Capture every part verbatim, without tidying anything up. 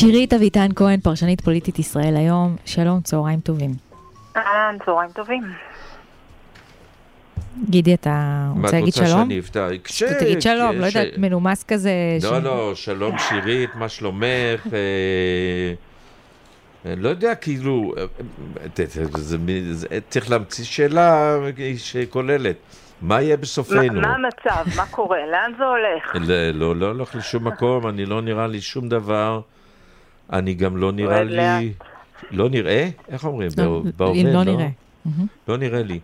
שירית אביטן כהן, פרשנית פוליטית ישראל היום. שלום, צהריים טובים. אהלן, צהריים טובים. גידי, אתה רוצה להגיד שלום? מה את רוצה שאני אפתח? תגיד שלום, לא יודעת, מנומס כזה. לא, לא, שלום שירית, מה שלומך? לא יודע, כאילו, צריך להמציא שאלה שכוללת. מה יהיה בסופנו? מה המצב? מה קורה? לאן זה הולך? לא, לא הולך לשום מקום, אני לא נראה לי שום דבר. אני גם לא נראה לי... לא נראה? איך אומרים? אם לא נראה. לא נראה לי.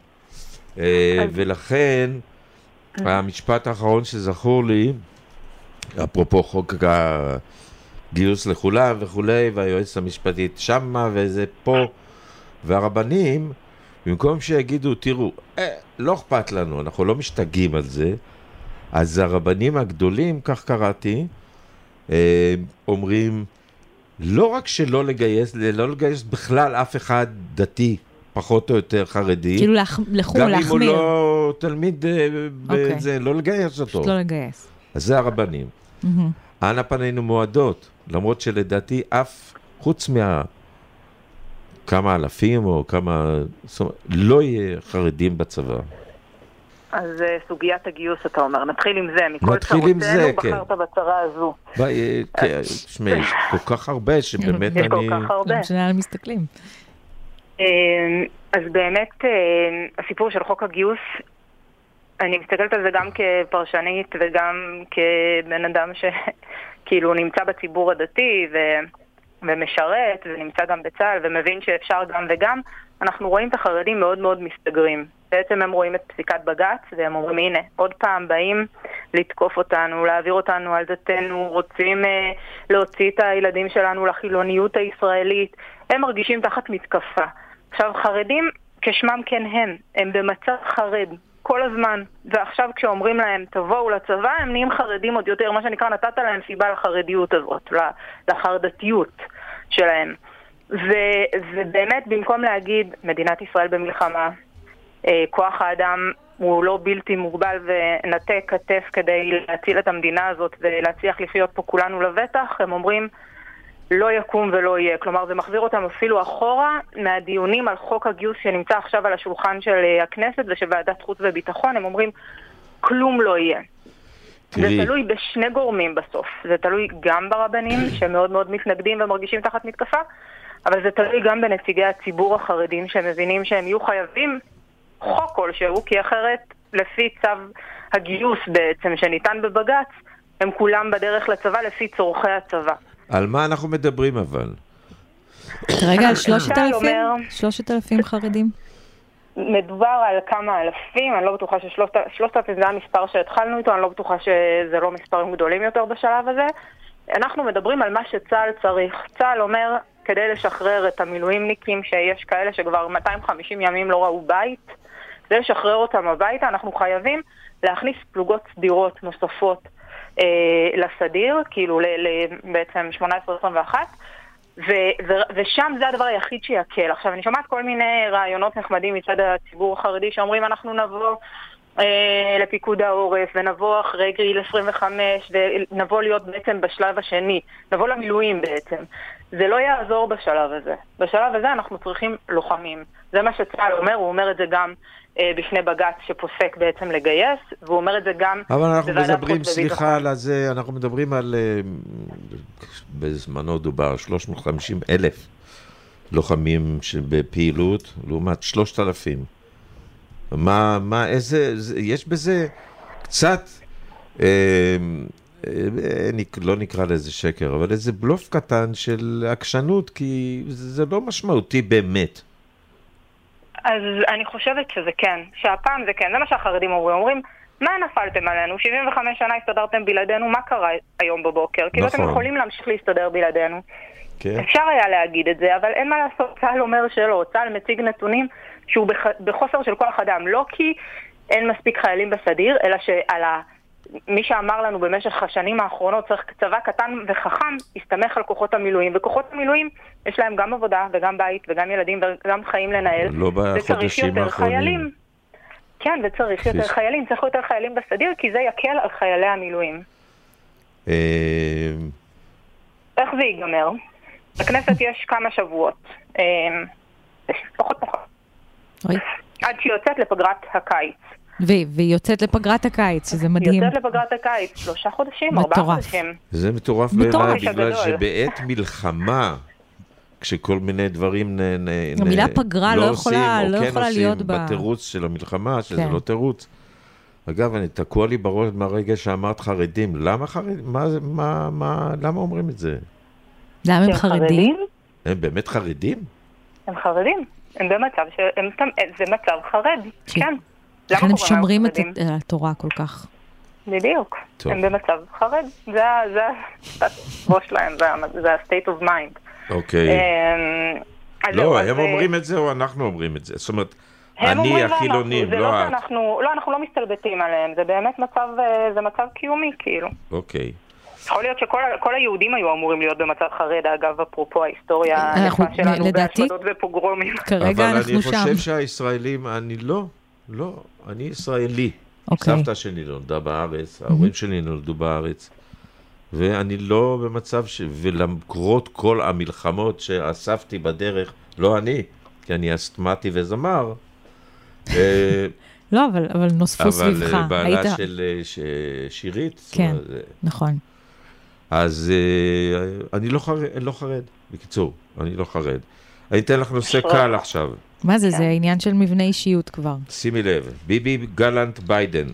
ולכן, המשפט האחרון שזכור לי, אפרופו חוק הגיוס לכולם וכולי, והיועצת המשפטית שמה וזה פה, והרבנים, במקום שיגידו, תראו, לא אכפת לנו, אנחנו לא משתגעים על זה, אז הרבנים הגדולים, כך קראתי, אומרים, לא רק שלא לגייס, לא לגייס בכלל אף אחד דתי, פחות או יותר חרדי. כאילו לכו, להחמיר. גם אם הוא לא תלמיד בזה, לא לגייס אותו. לא לגייס. אז זה הרבנים. אנה פנינו מועדות, למרות שלדעתי אף, חוץ מה... כמה אלפים או כמה... לא יהיה חרדים בצבא. אז סוגיית הגיוס, אתה אומר, נתחיל עם זה. נתחיל עם זה, כן. בחרת בצרה הזו. תשמע, יש כל כך הרבה שבאמת אני... יש כל כך הרבה. לא משנה על מסתכלים. אז באמת, הסיפור של חוק הגיוס, אני מסתכלת על זה גם כפרשנית וגם כבן אדם שכאילו נמצא בציבור הדתי ומשרת ונמצא גם בצה"ל ומבין שאפשר גם וגם. אנחנו רואים את החרדים מאוד מאוד מסתגרים. בעצם הם רואים את פסיקת בג"ץ והם אומרים, הנה, עוד פעם באים לתקוף אותנו, להעביר אותנו על דתנו, רוצים אה, להוציא את הילדים שלנו לחילוניות הישראלית. הם מרגישים תחת מתקפה. עכשיו, חרדים כשמם כן הם, הם במצב חרד כל הזמן, ועכשיו כשאומרים להם תבואו לצבא, הם נהיים חרדים עוד יותר, מה שנקרא נתת להם סיבה לחרדיות הזאת, לחרדתיות שלהם. ו- ובאמת במקום להגיד מדינת ישראל במלחמה, אה, כוח האדם הוא לא בלתי מוגבל ונטה כתף כדי להציל את המדינה הזאת ולהצליח לחיות פה כולנו לבטח, הם אומרים לא יקום ולא יהיה. כלומר, זה מחזיר אותם אפילו אחורה מהדיונים על חוק הגיוס שנמצא עכשיו על השולחן של הכנסת ושל ועדת חוץ וביטחון. הם אומרים, כלום לא יהיה. תראי. זה תלוי בשני גורמים בסוף. זה תלוי גם ברבנים שמאוד מאוד מתנגדים ומרגישים תחת מתקפה, אבל זה תלוי גם בנציגי הציבור החרדים שמבינים שהם יהיו חייבים חוק כלשהו, כי אחרת לפי צו הגיוס בעצם שניתן בבג"ץ, הם כולם בדרך לצבא לפי צורכי הצבא. על מה אנחנו מדברים אבל? רגע, על שלושת אלפים? שלושת אלפים חרדים? מדובר על כמה אלפים, אני לא בטוחה ששלושת אלפים זה המספר שהתחלנו איתו, אני לא בטוחה שזה לא מספרים גדולים יותר בשלב הזה. אנחנו מדברים על מה שצה"ל צריך. צה"ל אומר, כדי לשחרר את המילואימניקים, שיש כאלה שכבר מאתיים וחמישים ימים לא ראו בית, כדי לשחרר אותם הביתה, אנחנו חייבים להכניס פלוגות סדירות נוספות לסדיר, כאילו בעצם שמונה עשרה עשרים ואחת, ושם זה הדבר היחיד שיקל. עכשיו, אני שומעת כל מיני רעיונות נחמדים מצד הציבור החרדי שאומרים אנחנו נבוא לפיקוד העורף ונבוא אחרי גיל עשרים וחמש ונבוא להיות בעצם בשלב השני, נבוא למילואים בעצם. זה לא יעזור בשלב הזה. בשלב הזה אנחנו צריכים לוחמים. זה מה שצה"ל אומר, הוא אומר את זה גם בפני בג"ץ שפוסק בעצם לגייס, והוא אומר את זה גם... אבל אנחנו מדברים, סליחה על זה, אנחנו מדברים על, בזמנו דובר, שלוש מאות וחמישים אלף לוחמים בפעילות, לעומת שלושת אלפים. מה, מה, איזה, יש בזה קצת, אה, לא נקרא לזה שקר, אבל איזה בלוף קטן של עקשנות, כי זה לא משמעותי באמת. אז אני חושבת שזה כן, שהפעם זה כן, זה מה שהחרדים אומרים, אומרים, מה נפלתם עלינו? שבעים וחמש שנה הסתדרתם בלעדינו, מה קרה היום בבוקר? כאילו אתם יכולים להמשיך להסתדר בלעדינו. כן. אפשר היה להגיד את זה, אבל אין מה לעשות, צה"ל אומר שלא, צה"ל מציג נתונים שהוא בחוסר של כוח אדם, לא כי אין מספיק חיילים בסדיר, אלא שעל ה... מי שאמר לנו במשך השנים האחרונות צריך צבא קטן וחכם, הסתמך על כוחות המילואים, וכוחות המילואים יש להם גם עבודה וגם בית וגם ילדים וגם חיים לנהל. לא בחודשים האחרונים. כן, וצריך יותר חיילים, צריך יותר חיילים בסדיר, כי זה יקל על חיילי המילואים. איך זה ייגמר? בכנסת יש כמה שבועות. פחות פחות. עד שהיא יוצאת לפגרת הקיץ. והיא יוצאת לפגרת הקיץ, שזה מדהים. היא יוצאת לפגרת הקיץ, שלושה חודשים, ארבעה חודשים. זה מטורף בעיניי, בגלל שבעת מלחמה, כשכל מיני דברים המילה פגרה לא יכולה להיות בה. בתירוץ של המלחמה, שזה לא תירוץ. אגב, אני תקוע לי בראש מהרגע שאמרת חרדים. למה חרדים? למה אומרים את זה? למה הם חרדים? הם באמת חרדים? הם חרדים. הם במצב ש... זה מצב חרד, כן. לכן הם שומרים את התורה כל כך. בדיוק. הם במצב חרד. זה הראש להם, זה ה-state of mind. אוקיי. לא, הם אומרים את זה או אנחנו אומרים את זה? זאת אומרת, אני החילונים, לא את. לא, אנחנו לא מסתלבטים עליהם. זה באמת מצב, זה מצב קיומי, כאילו. אוקיי. יכול להיות שכל היהודים היו אמורים להיות במצב חרד, אגב, אפרופו ההיסטוריה הנפה שלנו, בהשמדות ופוגרומים. כרגע אנחנו שם. אבל אני חושב שהישראלים, אני לא, לא, אני ישראלי. סבתא שלי נולדה בארץ, ההורים שלי נולדו בארץ, ואני לא במצב ש... ולמקרות כל המלחמות שאספתי בדרך, לא אני, כי אני אסתמטי וזמר. לא, אבל נוספו סביבך. אבל בעלה של שירית. כן, נכון. אז אני לא חרד, לא חרד, בקיצור, אני לא חרד. אני אתן לך נושא קל עכשיו. מה זה? זה העניין של מבנה אישיות כבר. שימי לב, ביבי גלנט ביידן.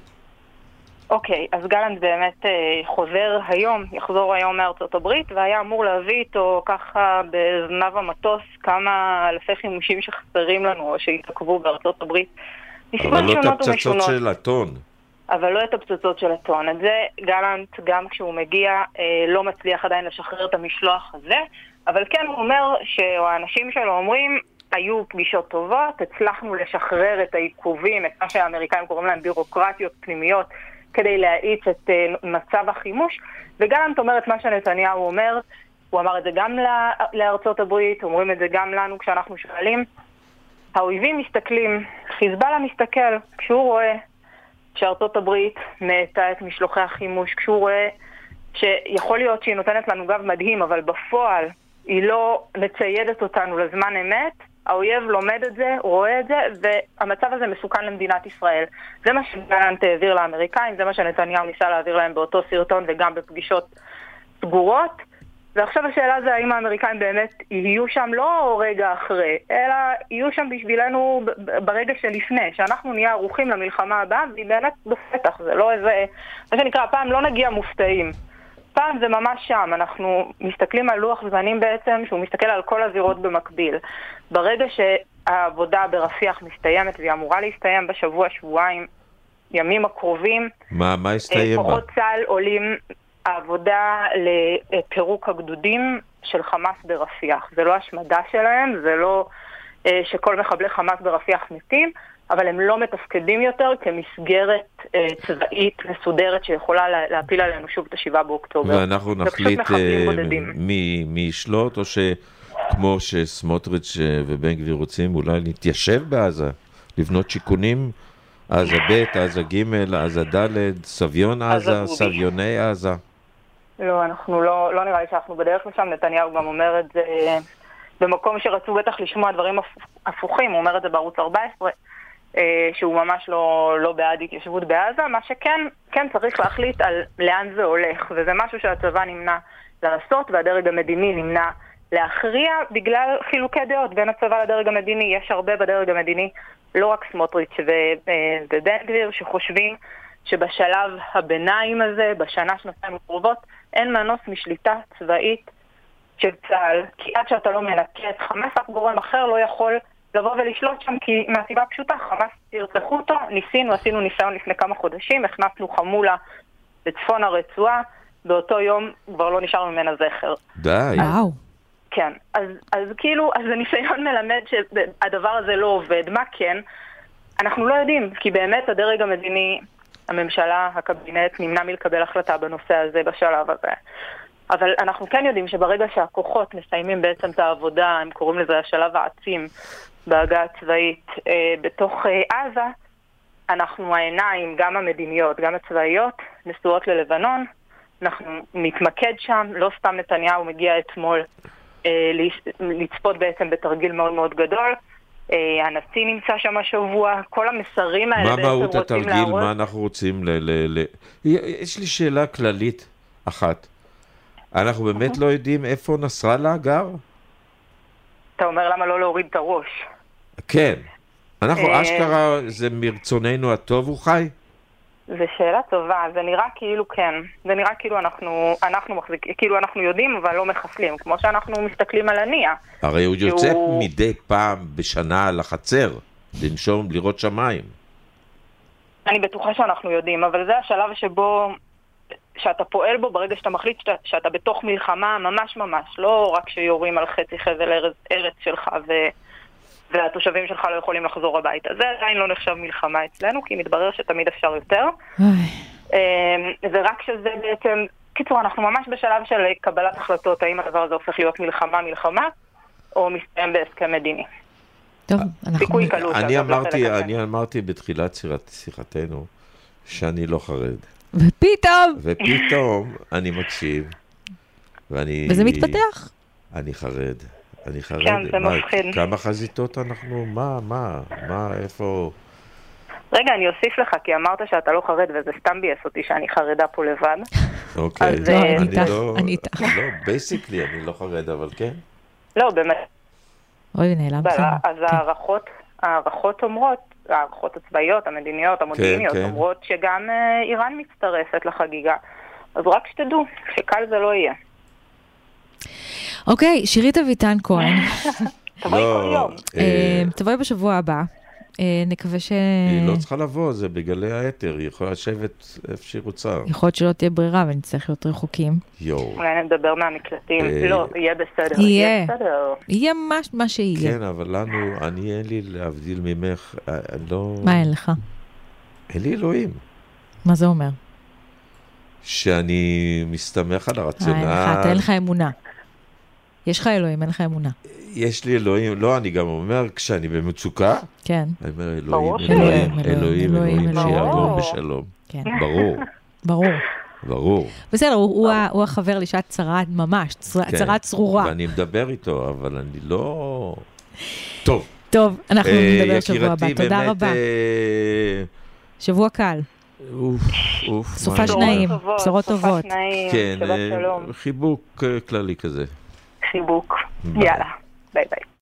אוקיי, אז גלנט באמת חוזר היום, יחזור היום מארצות הברית, והיה אמור להביא איתו ככה בזנב המטוס כמה אלפי חימושים שחסרים לנו, או שהתעכבו בארצות הברית. אבל לא את הפצצות של הטון. אבל לא את הפצצות של הטון. את זה גלנט, גם כשהוא מגיע, לא מצליח עדיין לשחרר את המשלוח הזה, אבל כן הוא אומר שהאנשים שלו אומרים, היו פגישות טובות, הצלחנו לשחרר את העיכובים, את מה שהאמריקאים קוראים להם בירוקרטיות פנימיות, כדי להאיץ את מצב החימוש, וגלנט אומר את מה שנתניהו אומר, הוא אמר את זה גם לארצות הברית, אומרים את זה גם לנו כשאנחנו שואלים, האויבים מסתכלים, חיזבאללה מסתכל, כשהוא רואה שארצות הברית נעתה את משלוחי החימוש, כשהוא רואה שיכול להיות שהיא נותנת לנו גב מדהים, אבל בפועל היא לא מציידת אותנו לזמן אמת, האויב לומד את זה, הוא רואה את זה, והמצב הזה מסוכן למדינת ישראל. זה מה שגלנט העביר לאמריקאים, זה מה שנתניהו ניסה להעביר להם באותו סרטון וגם בפגישות סגורות. ועכשיו השאלה זה האם האמריקאים באמת יהיו שם לא רגע אחרי, אלא יהיו שם בשבילנו ברגע שלפני, שאנחנו נהיה ערוכים למלחמה הבאה, והיא באמת בפתח, זה לא איזה, מה שנקרא, פעם לא נגיע מופתעים. פעם זה ממש שם, אנחנו מסתכלים על לוח זמנים בעצם, שהוא מסתכל על כל הזירות במקביל. ברגע שהעבודה ברפיח מסתיימת, והיא אמורה להסתיים בשבוע, שבועיים, ימים הקרובים, מה, מה הסתיים בה? כוחות צה"ל עולים העבודה לפירוק הגדודים של חמאס ברפיח. זה לא השמדה שלהם, זה לא שכל מחבלי חמאס ברפיח מתים, אבל הם לא מתפקדים יותר כמסגרת אה, צבאית מסודרת שיכולה לה, להפיל עלינו שוב את השבעה באוקטובר. ואנחנו נחליט מי, מי ישלוט, או שכמו שסמוטריץ' ובן גביר רוצים אולי להתיישב בעזה, לבנות שיכונים, עזה ב', עזה ג', עזה ד', סביון עזה, סביוני עזה. לא, אנחנו לא, לא נראה לי שאנחנו בדרך לשם, נתניהו גם אומר את זה במקום שרצו בטח לשמוע דברים הפוכים, הוא אומר את זה בערוץ ארבע עשרה, שהוא ממש לא, לא בעד התיישבות בעזה, מה שכן, כן צריך להחליט על לאן זה הולך, וזה משהו שהצבא נמנע לעשות, והדרג המדיני נמנע להכריע בגלל חילוקי דעות בין הצבא לדרג המדיני. יש הרבה בדרג המדיני, לא רק סמוטריץ' ובן גביר, שחושבים שבשלב הביניים הזה, בשנה שנתיים הקרובות, אין מנוס משליטה צבאית של צה"ל, כי עד שאתה לא מנקה את חמאס, אף גורם אחר לא יכול לבוא ולשלוט שם, כי מהסיבה פשוטה, חמאס ירצחו אותו, ניסינו, עשינו ניסיון לפני כמה חודשים, הכנסנו חמולה בצפון הרצועה, באותו יום כבר לא נשאר ממנה זכר. די. וואו. כן, אז, אז כאילו, אז הניסיון מלמד שהדבר הזה לא עובד. מה כן? אנחנו לא יודעים, כי באמת הדרג המדיני, הממשלה, הקבינט, נמנע מלקבל החלטה בנושא הזה בשלב הזה. אבל אנחנו כן יודעים שברגע שהכוחות מסיימים בעצם את העבודה, הם קוראים לזה השלב העצים בהגה הצבאית אה, בתוך אה, עזה, אנחנו העיניים, גם המדיניות, גם הצבאיות, נשואות ללבנון, אנחנו נתמקד שם, לא סתם נתניהו מגיע אתמול אה, לצפות בעצם בתרגיל מאוד מאוד גדול, אה, הנשיא נמצא שם השבוע, כל המסרים האלה מה בעצם מהות רוצים התרגיל, להראות. מה אנחנו רוצים ל... ל, ל... יש לי שאלה כללית אחת. אנחנו באמת לא יודעים איפה נסראללה גר? אתה אומר למה לא להוריד את הראש? כן. אנחנו אשכרה, זה מרצוננו הטוב הוא חי? זו שאלה טובה, זה נראה כאילו כן, זה נראה כאילו אנחנו, אנחנו מחזיק, כאילו אנחנו יודעים אבל לא מחסלים, כמו שאנחנו מסתכלים על הנייה. הרי הוא יוצא שהוא... מדי פעם בשנה לחצר, לנשום, לראות שמיים. אני בטוחה שאנחנו יודעים, אבל זה השלב שבו, שאתה פועל בו ברגע שאתה מחליט שאתה, שאתה בתוך מלחמה ממש ממש, לא רק שיורים על חצי חבל ארץ, ארץ שלך ו... והתושבים שלך לא יכולים לחזור הביתה. זה עדיין לא נחשב מלחמה אצלנו, כי מתברר שתמיד אפשר יותר. זה רק שזה בעצם... קיצור, אנחנו ממש בשלב של קבלת החלטות, האם הדבר הזה הופך להיות מלחמה, מלחמה, או מסתיים בהסכם מדיני. טוב, אנחנו... סיכוי קלוש. אני אמרתי, אני אמרתי בתחילת שיחתנו, שאני לא חרד. ופתאום! ופתאום אני מקשיב, ואני... וזה מתפתח. אני חרד. אני חרד. כן, זה מפחיד. כמה חזיתות אנחנו? מה, מה, מה, איפה... רגע, אני אוסיף לך, כי אמרת שאתה לא חרד, וזה סתם בייס אותי שאני חרדה פה לבד. אוקיי. אז, לא, אני אני איתך, לא... אני איתך. לא, בייסיקלי אני לא חרד, אבל כן. לא, באמת. אוי, נעלם לך. אז הערכות, הערכות אומרות, הערכות הצבאיות, המדיניות, המודיעיניות, כן. אומרות שגם אה, איראן מצטרפת לחגיגה. אז רק שתדעו, שקל זה לא יהיה. אוקיי, שירית אביטן כהן. תבואי כל יום. אה, תבואי בשבוע הבא. אה, נקווה ש... היא לא צריכה לבוא, זה בגלי היתר, היא יכולה לשבת איפה שהיא רוצה. יכול להיות שלא תהיה ברירה ונצטרך להיות רחוקים. יואו. אולי נדבר מהמקלטים. אה, לא, יהיה בסדר. יהיה. בסדר. יהיה מה- מה שיהיה. כן, אבל לנו, אני אין לי להבדיל ממך, אני לא... מה אין לך? אין לי אלוהים. מה זה אומר? שאני מסתמך על אה, אין הרציונל. לך, אתה אין לך אמונה. יש לך אלוהים, אין לך אמונה. יש לי אלוהים, לא, אני גם אומר, כשאני במצוקה, כן, אני אומר, ברור אלוהים, שלא. אלוהים, אלוהים, אלוהים, אלוהים, אלוהים, אלוהים. שיעבור ברור. בשלום. כן. ברור, ברור. ברור. בסדר, הוא- הוא ה- הוא החבר לשעת צרה ממש, צרה- כן. צרה צרורה. ואני מדבר איתו, אבל אני לא... טוב. טוב, אנחנו אה, נדבר שבוע הבא. יקירתי, תודה באמת, רבה. אה, שבוע קל. אוף, אוף. סופה מה אני שניים. אומר? טובות, בשורות סופה טובות. שניים, כן, שבת אה, שלום. חיבוק אה, כללי כזה. חיבוק. ביי. יאללה, ביי ביי.